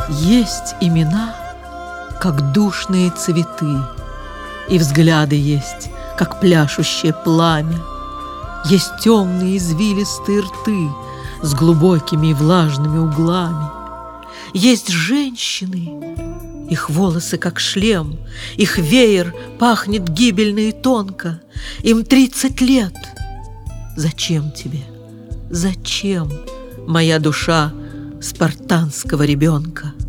Есть имена, как душные цветы, и взгляды есть, как пляшущее пламя. Есть темные извилистые рты с глубокими и влажными углами. Есть женщины, их волосы как шлем, их веер пахнет гибельно и тонко. Им 30 лет. Зачем тебе? Зачем, моя душа спартанского ребенка?